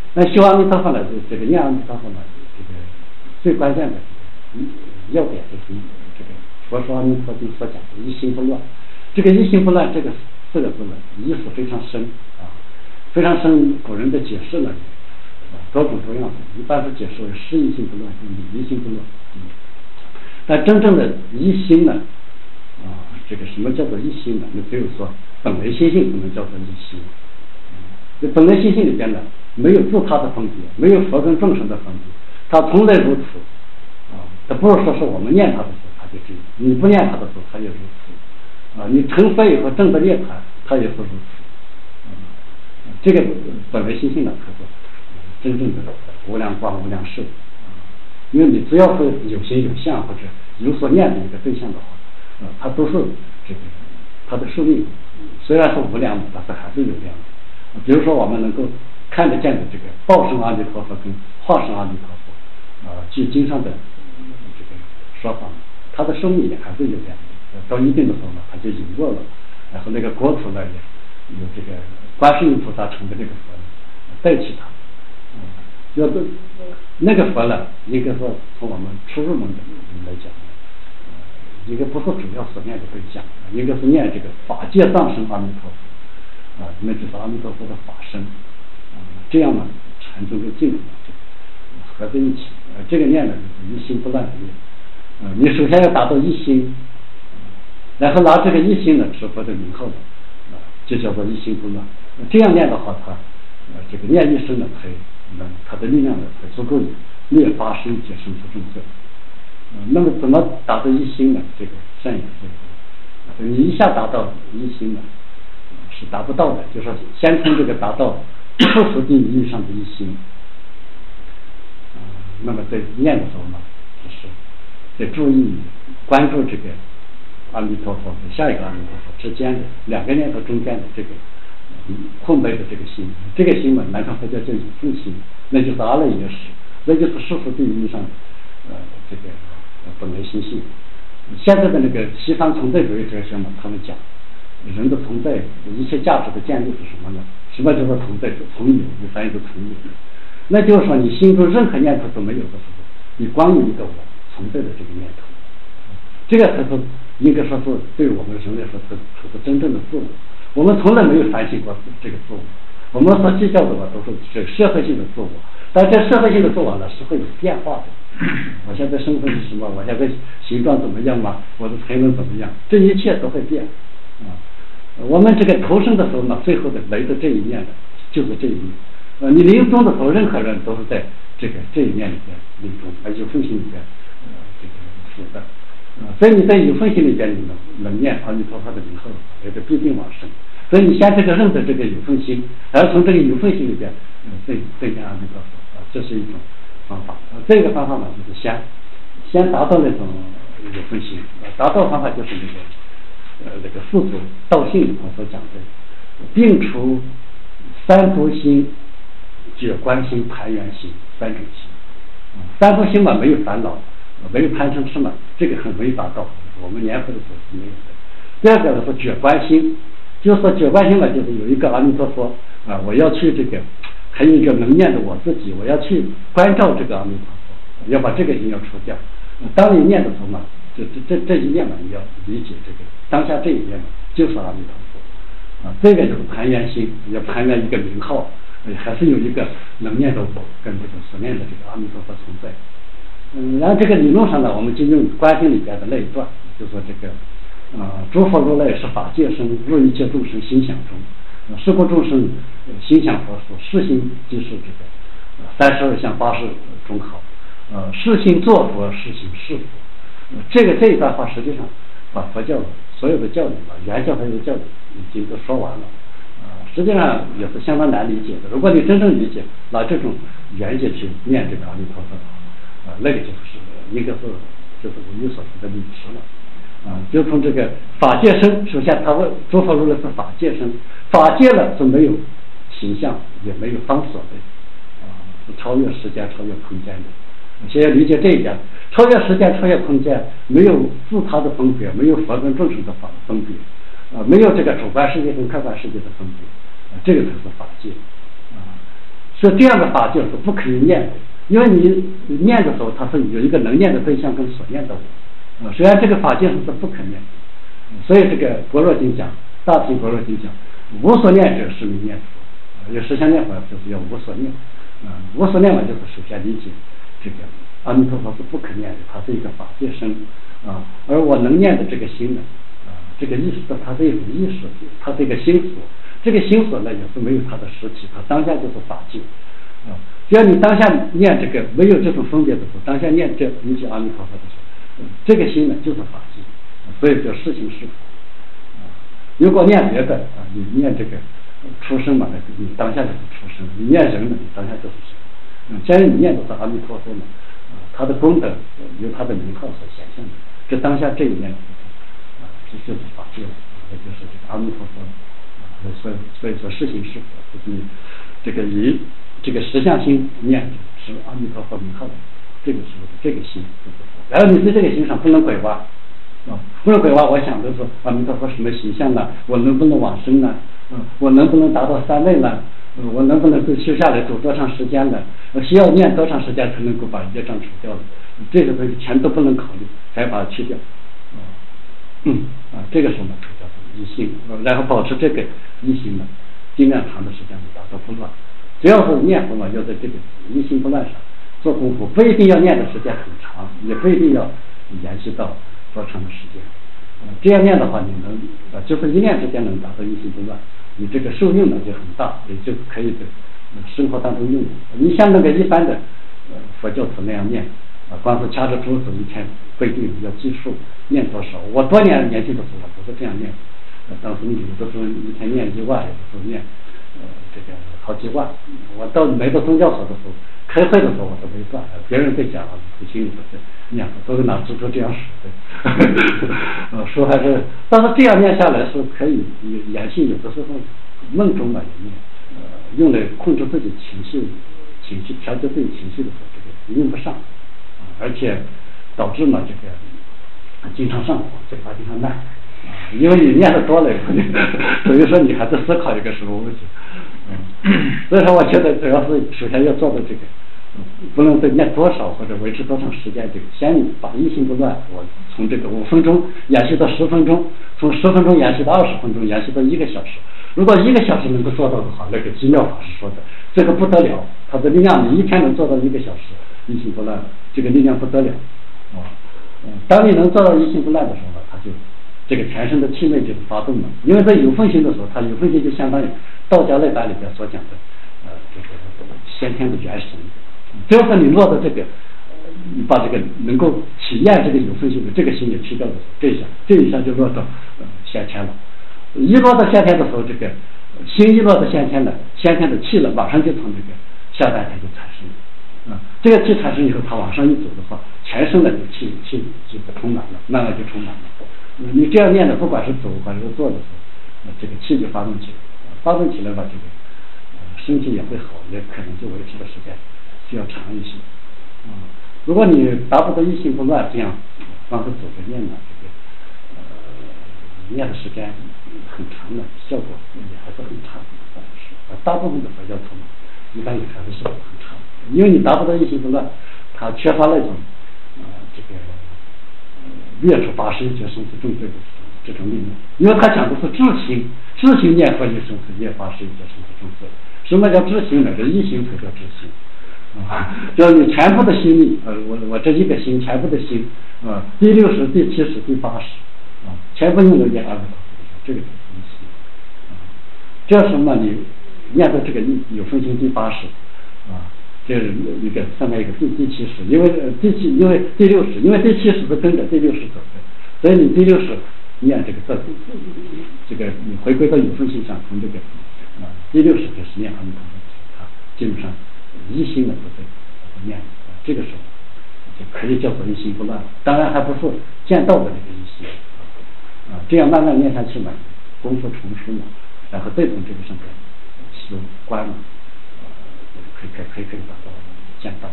那修阿弥陀佛呢，这个念阿弥陀佛呢，这个最关键的要点就是这个佛说阿弥陀经所讲的一心不乱。这个一心不乱这个4个字呢，意思非常深啊，非常深。古人的解释呢，多种多样的，一般是解释为事一心不乱，理一心不乱。但真正的一心呢，这个什么叫做一心呢？那只有说本来心性不能叫做一心。这本来心性里边呢，没有自他的分别，没有佛跟众生的分别，他从来如此啊。他不是说是我们念他的时候他就这样，你不念他的时候他也如此啊。你成佛以后证得涅槃，他也是如此。这个本来心性呢，可是真正的无量光无量寿。因为你只要是有形有相或者有所念的一个对象的话，它都是这个它的寿命虽然是无量的，但是还是有量的。比如说我们能够看得见的这个报身阿弥陀佛跟化身阿弥陀佛，据经上的这个说法，它的寿命也还是有量的。到一定的时候呢，它就隐过了，然后那个国土呢也有这个观世音菩萨成的这个佛代替它。要是那个佛呢，应该说从我们初入门的人来讲，应该不是主要所念的对象，应该是念这个法界藏身阿弥陀佛那就是阿弥陀佛的法身这样呢禅宗就进入合在一起这个念呢就是一心不乱的念你首先要达到一心然后拿这个一心呢持佛的名号就叫做一心不乱。这样念的话，它这个念一生呢才它的力量呢才足够灭八生解生出正罪。那么怎么达到一心呢？这个善有分，你一下达到一心呢是达不到的，就是说先从这个达到不实际意义上的一心。那么在念的时候呢，就是得注意关注这个阿弥陀佛和下一个阿弥陀佛之间的两个念头中间的这个空白的这个心，这个心嘛，南传佛教叫有分心，那就是阿赖耶识，那就是世俗地义上这个本来心性。现在的那个西方存在主义哲学嘛，他们讲人的存在一切价值的建立是什么呢？什么叫做存在？存有，你翻译成存有。那就是说你心中任何念头都没有的时候，你光有一个我存在的这个念头，这个才是应该说是对我们人来说才是真正的自我。我们从来没有反省过这个自我，我们所计较的都是这社会性的自我，但这社会性的自我呢是会有变化的。我现在身份是什么？我现在形状怎么样嘛？我的才能怎么样？这一切都会变我们这个投生的时候呢，最后的来的这一面呢，就是这一面。你临终的时候，任何人都是在这一面里边临终，而有分心里边这个死的。所以你在有分心里边，你能念阿弥陀佛的名号，也就必定往生。所以你先这个认得这个有分心，然后从这个有分心里边再念阿弥陀佛这是一种方法。这个方法呢，就是先达到那种有分心，达到方法就是那个四祖道性里头所讲的，并除三毒心、觉观心、盘圆心三种心。三毒心嘛，没有烦恼，没有贪嗔痴嘛，这个很容易达到，我们年佛的时候是没有的。第二个呢是觉观心，就是说觉观心嘛，就是有一个阿弥陀佛我要去这个，还有一个能念的我自己，我要去关照这个阿弥陀佛，要把这个心要除掉。当你念的时候嘛，这一念嘛，你要理解这个当下这一念嘛，就是阿弥陀佛这个就是盘圆心，要盘圆一个名号，还是有一个能念的我跟这个所念的这个阿弥陀佛存在。然后这个理论上呢，我们就用观经里边的那一段，就说这个诸佛如来是法界身，入一切众生心想中，是故众生心想佛说，是心即是这个32相80中好，是心作佛，是心是佛。这一段话实际上把佛教所有的教理原教还有教理已经都说完了实际上也是相当难理解的。如果你真正理解，拿这种原解去念这个阿弥陀佛那个就是应该是就是我们所说的理持了就从这个法界身，首先他问诸佛如来是法界身，法界了是没有形象也没有方所的是超越时间超越空间的。先要理解这一点，超越时间超越空间，没有自他的分别，没有佛跟众生的分别没有这个主观世界跟客观世界的分别这个才是法界所以这样的法境是不可以念的，因为你念的时候，它是有一个能念的对象跟所念的我，虽然这个法境是不可念的，所以这个般若经讲，大乘般若经讲，无所念者是名念佛，有实相念法就是要无所念，无所念嘛就是首先理解这个阿弥陀佛是不可念的，它是一个法界身而我能念的这个心呢，这个意识它是一种意识，它是一个心所，这个心所呢也是没有它的实体，它当下就是法界只要你当下念这个没有这种分别的时候，当下念这一句阿弥陀佛的时候，这个心呢就是法界，所以叫是心是佛如果念别的你念这个出生嘛，你当下就是出生；你念人呢，你当下就是神。既然你念的是阿弥陀佛呢，他的功德由他的名号所显现的，这当下这一念这就是法界，也就是这个阿弥陀佛。所以说是心是佛，就是你这个以这个实相心念是阿弥陀佛名号的，这个是这个心就是佛。然后你在这个心上不能拐弯不能拐弯。我想的是阿弥陀佛什么形象呢？我能不能往生呢？我能不能达到三昧呢？我能不能够修下来走多长时间呢？需要念多长时间才能够把业障除掉了？这个东西全都不能考虑，才把它去掉。这个什么叫做一心？然后保持这个一心呢，尽量长的时间达到不乱。只要是念佛嘛，要在这个一心不乱上做功夫，不一定要念的时间很长，也不一定要延续到多长的时间。这样念的话，你能就是一念之间能达到一心不乱，你这个受用呢就很大，也就可以在生活当中用。你像那个一般的佛教徒那样念光是掐着珠子一天规定要计数念多少。我多年轻的时候我不是这样念，当时有的时候一天念1万，有的时候念这个好几万。我到每个宗教所的时候开会的时候我都没算，别人在讲我心里头在念，都是拿珠珠这样数的说还是，但是这样念下来是可以延续，有的时候梦中嘛也念用来控制自己情绪调节自己情绪的时候，这个用不上而且导致嘛这个经常上火，嘴巴经常烂因为你念的多了以后，等于说你还在思考一个什么问题所以说我觉得主要是首先要做的这个不能再念多少或者维持多长时间，这个先把一心不乱，我从这个5分钟延续到10分钟，从10分钟延续到20分钟，延续到1个小时。如果1个小时能够做到的话，那个机妙法师说的这个不得了，他的力量你一天能做到1个小时一心不乱，这个力量不得了当你能做到一心不乱的时候，他就这个全身的气脉就是发动了。因为在有分心的时候，它有分心就相当于道家内版里边所讲的这个先天的元神。只要是你落到这个你把这个能够体验这个有分心的这个心也去掉的时候，这一下就落到先天了。一落到先天的时候，这个心一落到先天的气了，马上就从这个下半天就产生了这个气产生以后，它往上一走的话，全身的气就充满了，慢慢就充满了你这样念的，不管是走还是坐的时候这个气就发动起来，发动起来吧，这个身体也会好，也可能就维持的时间需要长一些如果你达不到一心不乱，这样光是走着念呢，这个念的时间很长的，效果也还是很差的。大部分的佛教徒一般也还是效果很差的，因为你达不到一心不乱，他缺乏那种这个灭除八十一劫生死重罪的这种力量。因为他讲的是知行念佛一生是灭八十一劫生死重罪。什么叫知行呢？这一行才叫知行就是你全部的心力我这一个心全部的心第60、第70、第80全部用来念阿弥陀佛，这个就是一心这是什么？你念到这个有分心第80这是一个上面一个第70，因为第60，因为第70是跟着第60走的，所以你第60念这个你回归到有分心上，从这个第60开始念阿弥陀佛基本上一心的不在念这个时候就可以叫做一心不乱，当然还不是见道的这个一心这样慢慢念下去嘛，功夫成熟嘛，然后再从这个上面修观嘛可以达到见道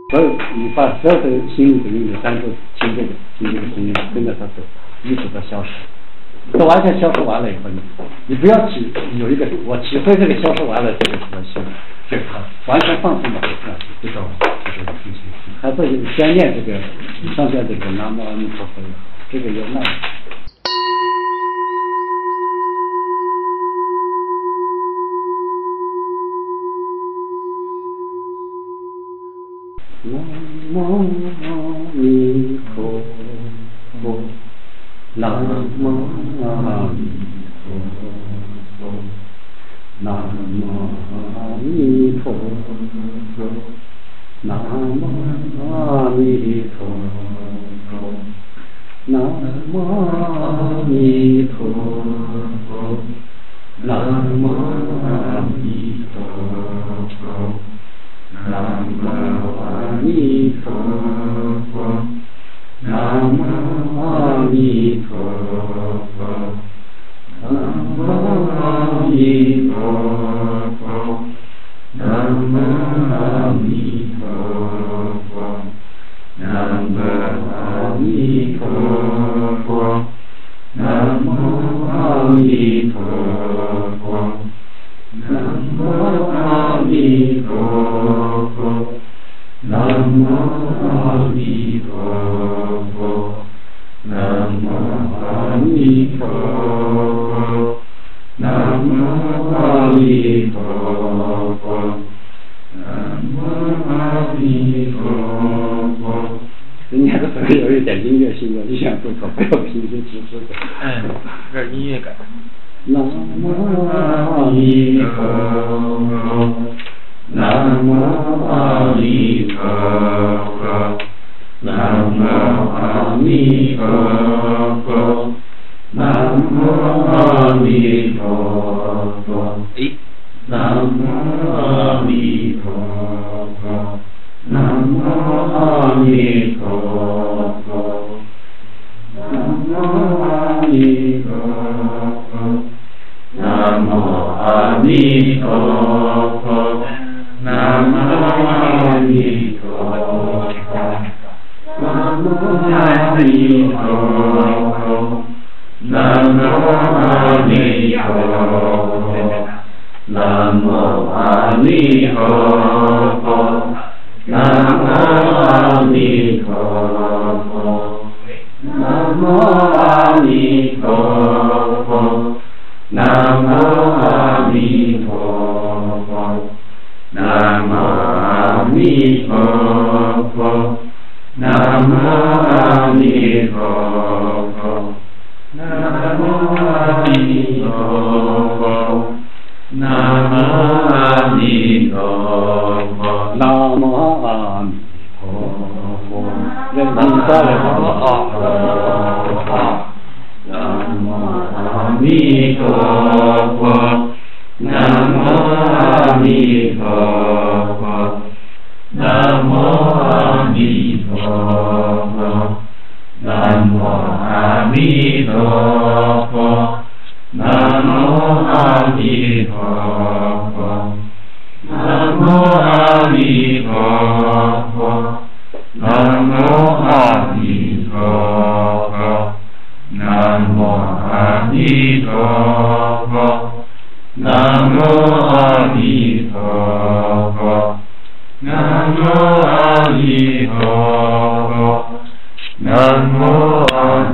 所以你把所有的心灵的运动单独听这个声音，跟着它走，一直到消失。它完全消失完了以后，你不要有一个我体会这个消失完了这个什么心，这个完全放松的这种心情，还不先念这个上边这个南无阿弥陀佛也好，这个也那。南无阿弥陀佛，南无阿弥陀佛，南无阿弥陀佛，南无阿弥陀佛，南无阿弥陀佛，南无阿弥陀佛。南无阿弥陀佛，南无阿弥陀佛，南无阿弥陀佛，南无阿弥陀佛，南无阿弥陀佛，南无阿弥陀佛。南无阿弥陀佛，南无阿弥陀佛，南无阿弥陀佛，南无阿弥陀佛，南无阿弥陀佛。人家的时候有一点音乐性的，你想不可，不要平时只是的。 这是音乐感。 南无阿弥陀佛，南无阿弥陀佛，南无阿弥陀佛，南无阿弥陀佛，南无阿弥陀佛，南无阿弥陀佛，南无阿弥陀佛。南无阿弥陀佛，南无阿弥陀佛，南无阿弥陀佛，南无阿弥陀佛，南无阿弥陀佛，南无阿弥陀佛，南无阿弥陀佛。南无阿弥陀佛，南无阿弥陀佛，南无阿弥陀佛，南无阿弥陀佛，南无阿弥陀佛，南无阿弥陀佛，人民大来南无阿弥陀佛，南无阿弥陀佛，南无阿弥陀佛，南无阿弥陀佛，南无阿弥陀佛，南无阿弥陀佛，南无阿弥陀佛。南无阿弥陀佛，南无阿弥陀佛，南无阿弥陀佛，南无阿